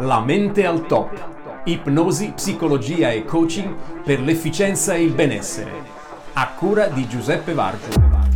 La mente al top. Ipnosi, psicologia e coaching per l'efficienza e il benessere. A cura di Giuseppe Vargio.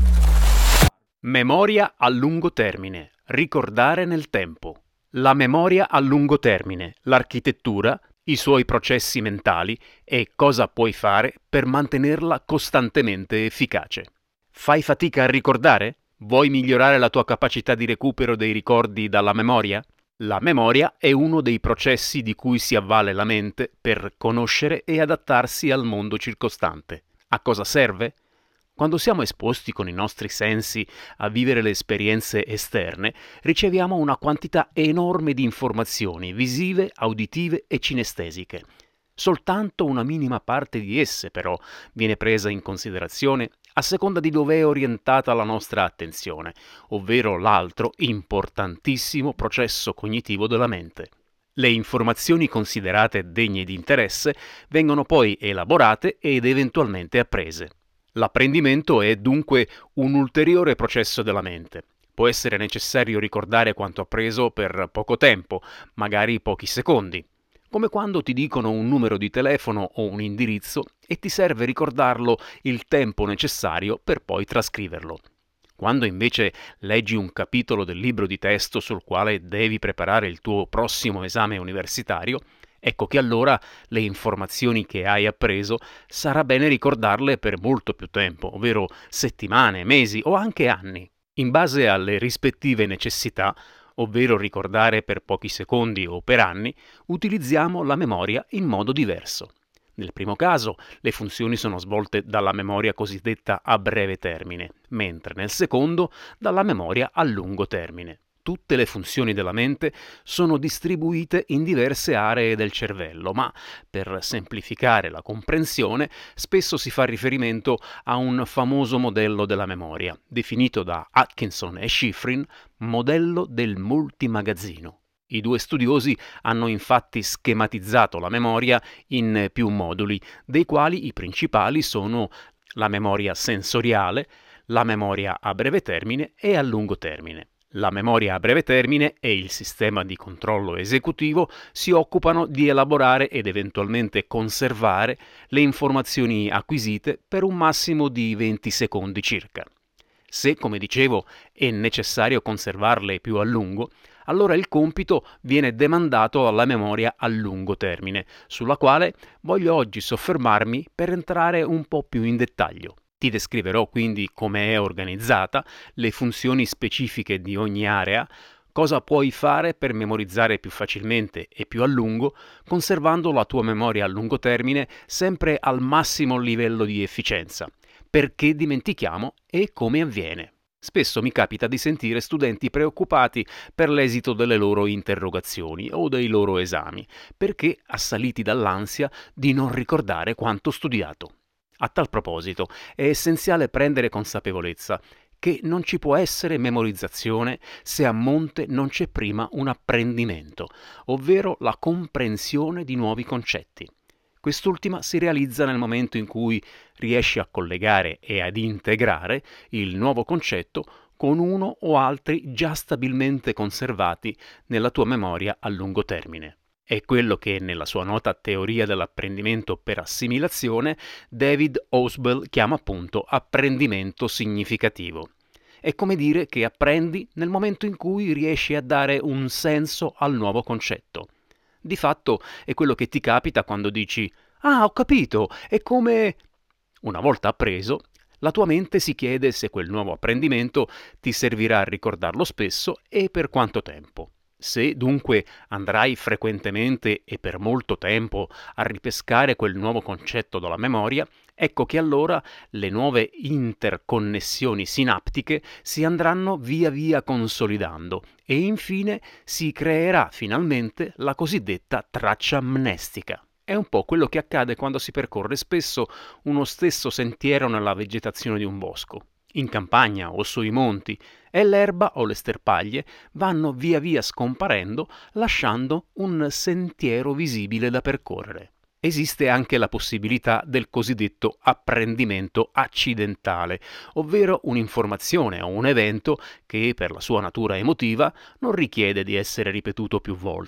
Memoria a lungo termine. Ricordare nel tempo. La memoria a lungo termine, l'architettura, i suoi processi mentali e cosa puoi fare per mantenerla costantemente efficace. Fai fatica a ricordare? Vuoi migliorare la tua capacità di recupero dei ricordi dalla memoria? La memoria è uno dei processi di cui si avvale la mente per conoscere e adattarsi al mondo circostante. A cosa serve? Quando siamo esposti con i nostri sensi a vivere le esperienze esterne, riceviamo una quantità enorme di informazioni visive, uditive e cinestesiche. Soltanto una minima parte di esse, però, viene presa in considerazione a seconda di dove è orientata la nostra attenzione, ovvero l'altro importantissimo processo cognitivo della mente. Le informazioni considerate degne di interesse vengono poi elaborate ed eventualmente apprese. L'apprendimento è dunque un ulteriore processo della mente. Può essere necessario ricordare quanto appreso per poco tempo, magari pochi secondi, come quando ti dicono un numero di telefono o un indirizzo e ti serve ricordarlo il tempo necessario per poi trascriverlo. Quando invece leggi un capitolo del libro di testo sul quale devi preparare il tuo prossimo esame universitario, ecco che allora le informazioni che hai appreso sarà bene ricordarle per molto più tempo, ovvero settimane, mesi o anche anni, in base alle rispettive necessità, ovvero ricordare per pochi secondi o per anni, utilizziamo la memoria in modo diverso. Nel primo caso, le funzioni sono svolte dalla memoria cosiddetta a breve termine, mentre nel secondo dalla memoria a lungo termine. Tutte le funzioni della mente sono distribuite in diverse aree del cervello, ma per semplificare la comprensione spesso si fa riferimento a un famoso modello della memoria, definito da Atkinson e Shiffrin modello del multimagazzino. I due studiosi hanno infatti schematizzato la memoria in più moduli, dei quali i principali sono la memoria sensoriale, la memoria a breve termine e a lungo termine. La memoria a breve termine e il sistema di controllo esecutivo si occupano di elaborare ed eventualmente conservare le informazioni acquisite per un massimo di 20 secondi circa. Se, come dicevo, è necessario conservarle più a lungo, allora il compito viene demandato alla memoria a lungo termine, sulla quale voglio oggi soffermarmi per entrare un po' più in dettaglio. Ti descriverò quindi come è organizzata, le funzioni specifiche di ogni area, cosa puoi fare per memorizzare più facilmente e più a lungo, conservando la tua memoria a lungo termine sempre al massimo livello di efficienza, perché dimentichiamo e come avviene. Spesso mi capita di sentire studenti preoccupati per l'esito delle loro interrogazioni o dei loro esami, perché assaliti dall'ansia di non ricordare quanto studiato. A tal proposito, è essenziale prendere consapevolezza che non ci può essere memorizzazione se a monte non c'è prima un apprendimento, ovvero la comprensione di nuovi concetti. Quest'ultima si realizza nel momento in cui riesci a collegare e ad integrare il nuovo concetto con uno o altri già stabilmente conservati nella tua memoria a lungo termine. È quello che nella sua nota teoria dell'apprendimento per assimilazione David Ausubel chiama appunto apprendimento significativo. È come dire che apprendi nel momento in cui riesci a dare un senso al nuovo concetto. Di fatto è quello che ti capita quando dici «Ah, ho capito, è come...». Una volta appreso, la tua mente si chiede se quel nuovo apprendimento ti servirà a ricordarlo spesso e per quanto tempo. Se dunque andrai frequentemente e per molto tempo a ripescare quel nuovo concetto dalla memoria, ecco che allora le nuove interconnessioni sinaptiche si andranno via via consolidando e infine si creerà finalmente la cosiddetta traccia amnestica. È un po' quello che accade quando si percorre spesso uno stesso sentiero nella vegetazione di un bosco. In campagna o sui monti, e l'erba o le sterpaglie vanno via via scomparendo, lasciando un sentiero visibile da percorrere. Esiste anche la possibilità del cosiddetto apprendimento accidentale, ovvero un'informazione o un evento che, per la sua natura emotiva, non richiede di essere ripetuto più volte.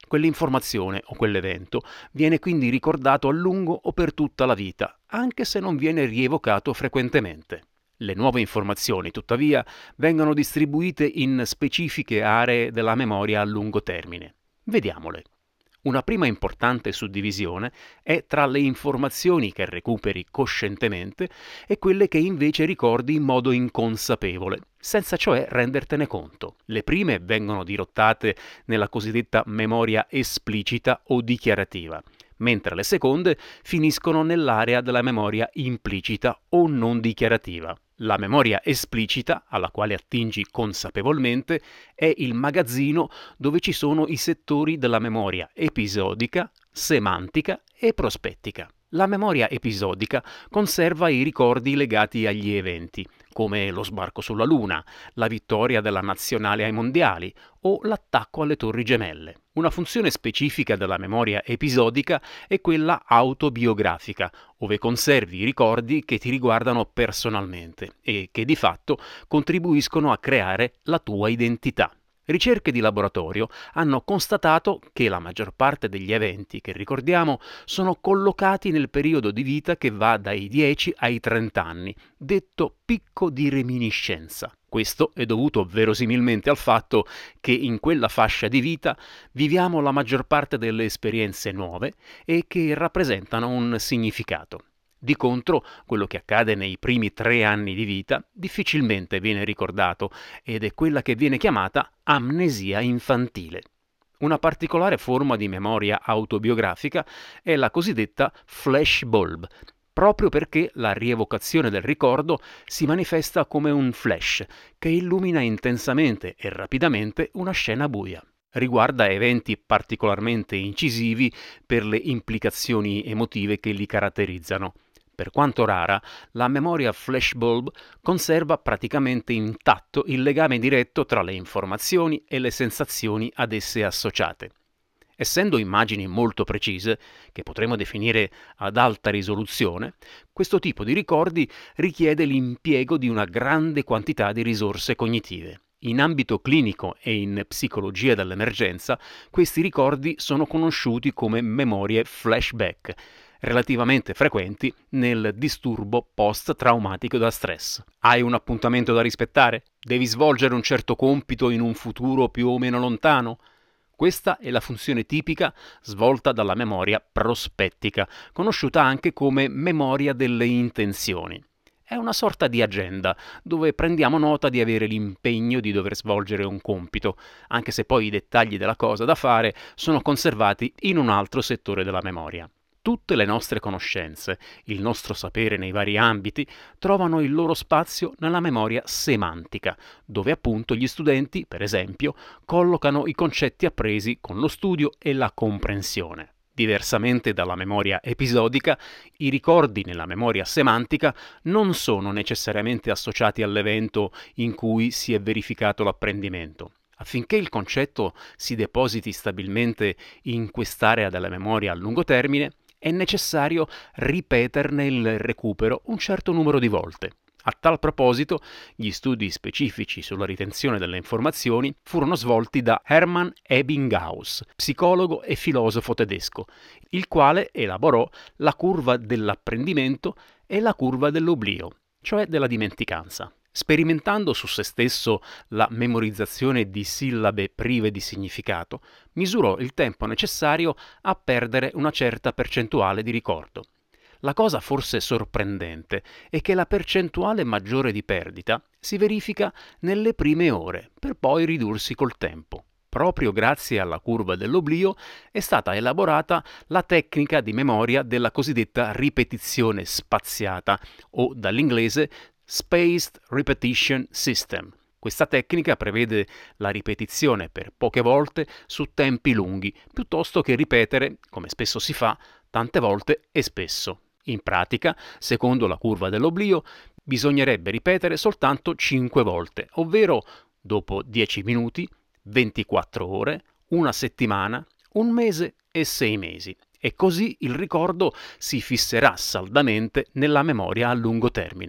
Quell'informazione o quell'evento viene quindi ricordato a lungo o per tutta la vita, anche se non viene rievocato frequentemente. Le nuove informazioni, tuttavia, vengono distribuite in specifiche aree della memoria a lungo termine. Vediamole. Una prima importante suddivisione è tra le informazioni che recuperi coscientemente e quelle che invece ricordi in modo inconsapevole, senza cioè rendertene conto. Le prime vengono dirottate nella cosiddetta memoria esplicita o dichiarativa, mentre le seconde finiscono nell'area della memoria implicita o non dichiarativa. La memoria esplicita, alla quale attingi consapevolmente, è il magazzino dove ci sono i settori della memoria episodica, semantica e prospettica. La memoria episodica conserva i ricordi legati agli eventi, come lo sbarco sulla Luna, la vittoria della nazionale ai mondiali o l'attacco alle Torri Gemelle. Una funzione specifica della memoria episodica è quella autobiografica, ove conservi i ricordi che ti riguardano personalmente e che di fatto contribuiscono a creare la tua identità. Ricerche di laboratorio hanno constatato che la maggior parte degli eventi che ricordiamo sono collocati nel periodo di vita che va dai 10 ai 30 anni, detto picco di reminiscenza. Questo è dovuto verosimilmente al fatto che in quella fascia di vita viviamo la maggior parte delle esperienze nuove e che rappresentano un significato. Di contro, quello che accade nei primi 3 anni di vita difficilmente viene ricordato ed è quella che viene chiamata amnesia infantile. Una particolare forma di memoria autobiografica è la cosiddetta flashbulb, proprio perché la rievocazione del ricordo si manifesta come un flash che illumina intensamente e rapidamente una scena buia. Riguarda eventi particolarmente incisivi per le implicazioni emotive che li caratterizzano. Per quanto rara, la memoria flashbulb conserva praticamente intatto il legame diretto tra le informazioni e le sensazioni ad esse associate. Essendo immagini molto precise, che potremmo definire ad alta risoluzione, questo tipo di ricordi richiede l'impiego di una grande quantità di risorse cognitive. In ambito clinico e in psicologia dell'emergenza, questi ricordi sono conosciuti come memorie flashback, relativamente frequenti nel disturbo post-traumatico da stress. Hai un appuntamento da rispettare? Devi svolgere un certo compito in un futuro più o meno lontano? Questa è la funzione tipica svolta dalla memoria prospettica, conosciuta anche come memoria delle intenzioni. È una sorta di agenda, dove prendiamo nota di avere l'impegno di dover svolgere un compito, anche se poi i dettagli della cosa da fare sono conservati in un altro settore della memoria. Tutte le nostre conoscenze, il nostro sapere nei vari ambiti, trovano il loro spazio nella memoria semantica, dove appunto gli studenti, per esempio, collocano i concetti appresi con lo studio e la comprensione. Diversamente dalla memoria episodica, i ricordi nella memoria semantica non sono necessariamente associati all'evento in cui si è verificato l'apprendimento. Affinché il concetto si depositi stabilmente in quest'area della memoria a lungo termine, è necessario ripeterne il recupero un certo numero di volte. A tal proposito, gli studi specifici sulla ritenzione delle informazioni furono svolti da Hermann Ebbinghaus, psicologo e filosofo tedesco, il quale elaborò la curva dell'apprendimento e la curva dell'oblio, cioè della dimenticanza. Sperimentando su se stesso la memorizzazione di sillabe prive di significato, misurò il tempo necessario a perdere una certa percentuale di ricordo. La cosa forse sorprendente è che la percentuale maggiore di perdita si verifica nelle prime ore, per poi ridursi col tempo. Proprio grazie alla curva dell'oblio è stata elaborata la tecnica di memoria della cosiddetta ripetizione spaziata, o dall'inglese Spaced Repetition System. Questa tecnica prevede la ripetizione per poche volte su tempi lunghi, piuttosto che ripetere, come spesso si fa, tante volte e spesso. In pratica, secondo la curva dell'oblio, bisognerebbe ripetere soltanto 5 volte, ovvero dopo 10 minuti, 24 ore, una settimana, un mese e 6 mesi. E così il ricordo si fisserà saldamente nella memoria a lungo termine.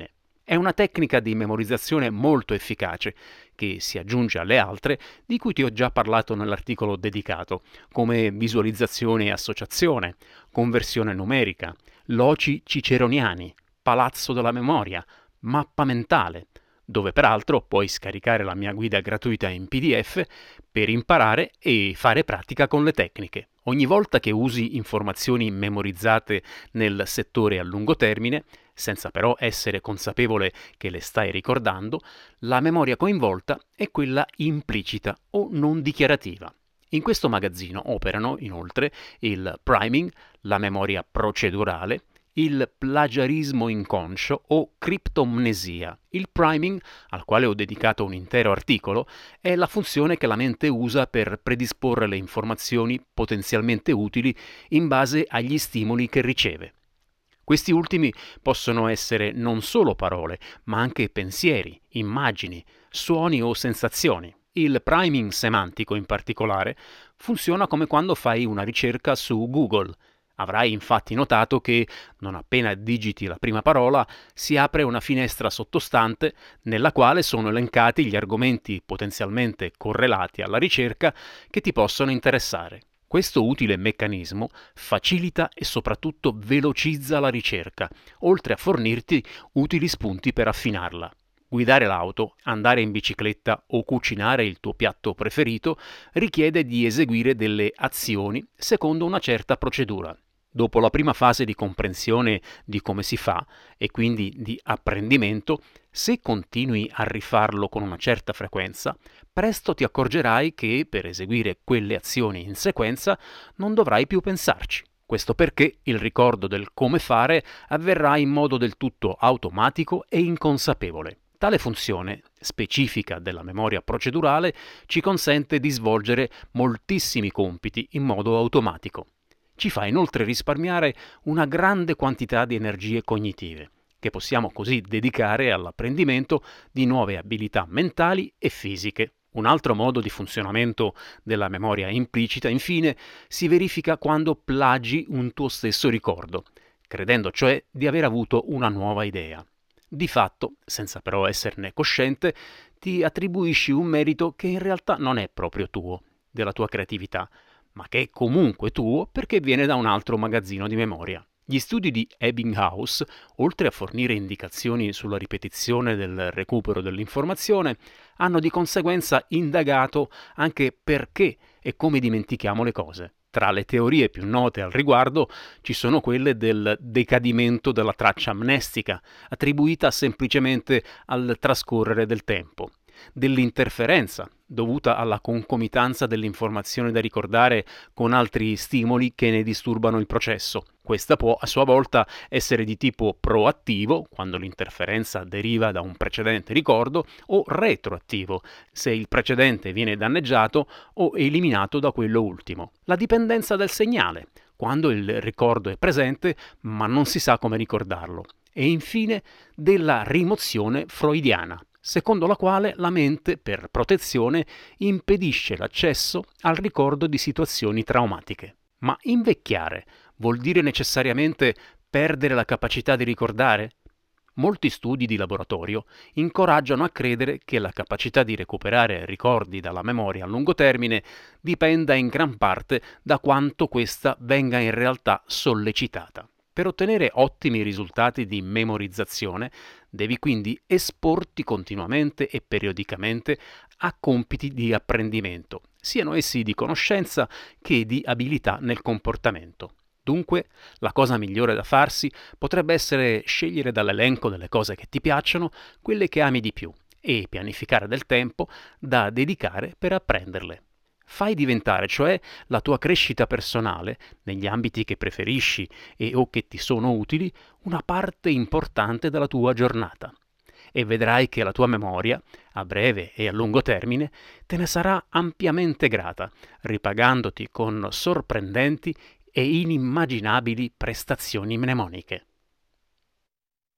È una tecnica di memorizzazione molto efficace, che si aggiunge alle altre di cui ti ho già parlato nell'articolo dedicato, come visualizzazione e associazione, conversione numerica, loci ciceroniani, palazzo della memoria, mappa mentale, dove peraltro puoi scaricare la mia guida gratuita in PDF per imparare e fare pratica con le tecniche. Ogni volta che usi informazioni memorizzate nel settore a lungo termine, senza però essere consapevole che le stai ricordando, la memoria coinvolta è quella implicita o non dichiarativa. In questo magazzino operano, inoltre, il priming, la memoria procedurale, il plagiarismo inconscio o criptomnesia. Il priming, al quale ho dedicato un intero articolo, è la funzione che la mente usa per predisporre le informazioni potenzialmente utili in base agli stimoli che riceve. Questi ultimi possono essere non solo parole, ma anche pensieri, immagini, suoni o sensazioni. Il priming semantico, in particolare, funziona come quando fai una ricerca su Google. Avrai infatti notato che, non appena digiti la prima parola, si apre una finestra sottostante nella quale sono elencati gli argomenti potenzialmente correlati alla ricerca che ti possono interessare. Questo utile meccanismo facilita e soprattutto velocizza la ricerca, oltre a fornirti utili spunti per affinarla. Guidare l'auto, andare in bicicletta o cucinare il tuo piatto preferito richiede di eseguire delle azioni secondo una certa procedura. Dopo la prima fase di comprensione di come si fa e quindi di apprendimento, se continui a rifarlo con una certa frequenza, presto ti accorgerai che per eseguire quelle azioni in sequenza non dovrai più pensarci. Questo perché il ricordo del come fare avverrà in modo del tutto automatico e inconsapevole. Tale funzione, specifica della memoria procedurale, ci consente di svolgere moltissimi compiti in modo automatico. Ci fa inoltre risparmiare una grande quantità di energie cognitive, che possiamo così dedicare all'apprendimento di nuove abilità mentali e fisiche. Un altro modo di funzionamento della memoria implicita, infine, si verifica quando plagi un tuo stesso ricordo, credendo cioè di aver avuto una nuova idea. Di fatto, senza però esserne cosciente, ti attribuisci un merito che in realtà non è proprio tuo, della tua creatività, ma che è comunque tuo perché viene da un altro magazzino di memoria. Gli studi di Ebbinghaus, oltre a fornire indicazioni sulla ripetizione del recupero dell'informazione, hanno di conseguenza indagato anche perché e come dimentichiamo le cose. Tra le teorie più note al riguardo ci sono quelle del decadimento della traccia amnestica, attribuita semplicemente al trascorrere del tempo, dell'interferenza, dovuta alla concomitanza dell'informazione da ricordare con altri stimoli che ne disturbano il processo. Questa può a sua volta essere di tipo proattivo, quando l'interferenza deriva da un precedente ricordo, o retroattivo, se il precedente viene danneggiato o eliminato da quello ultimo. La dipendenza del segnale, quando il ricordo è presente ma non si sa come ricordarlo. E infine della rimozione freudiana, secondo la quale la mente, per protezione, impedisce l'accesso al ricordo di situazioni traumatiche. Ma invecchiare vuol dire necessariamente perdere la capacità di ricordare? Molti studi di laboratorio incoraggiano a credere che la capacità di recuperare ricordi dalla memoria a lungo termine dipenda in gran parte da quanto questa venga in realtà sollecitata. Per ottenere ottimi risultati di memorizzazione, devi quindi esporti continuamente e periodicamente a compiti di apprendimento, siano essi di conoscenza che di abilità nel comportamento. Dunque, la cosa migliore da farsi potrebbe essere scegliere dall'elenco delle cose che ti piacciono quelle che ami di più e pianificare del tempo da dedicare per apprenderle. Fai diventare cioè la tua crescita personale, negli ambiti che preferisci e o che ti sono utili, una parte importante della tua giornata. E vedrai che la tua memoria, a breve e a lungo termine, te ne sarà ampiamente grata, ripagandoti con sorprendenti e inimmaginabili prestazioni mnemoniche.